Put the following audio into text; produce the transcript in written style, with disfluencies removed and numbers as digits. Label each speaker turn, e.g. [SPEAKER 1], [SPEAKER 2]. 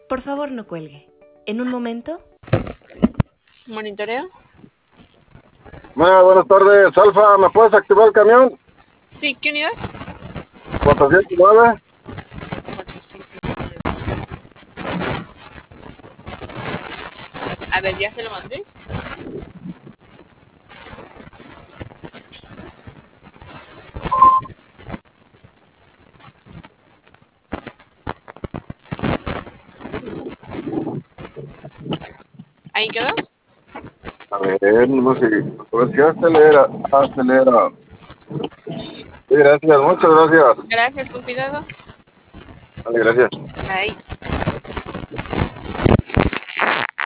[SPEAKER 1] Por favor, no cuelgue. En un momento.
[SPEAKER 2] Monitoreo.
[SPEAKER 3] Buenas tardes, Alfa, ¿me puedes activar el camión?
[SPEAKER 2] Sí, ¿qué unidad?
[SPEAKER 3] 409.
[SPEAKER 2] 409. A ver, ya se lo mandé. ¿Ahí quedó?
[SPEAKER 3] A ver, no sé, a ver si acelera, acelera. Sí, gracias, muchas gracias.
[SPEAKER 2] Gracias, con cuidado.
[SPEAKER 3] Vale, gracias.
[SPEAKER 2] Bye.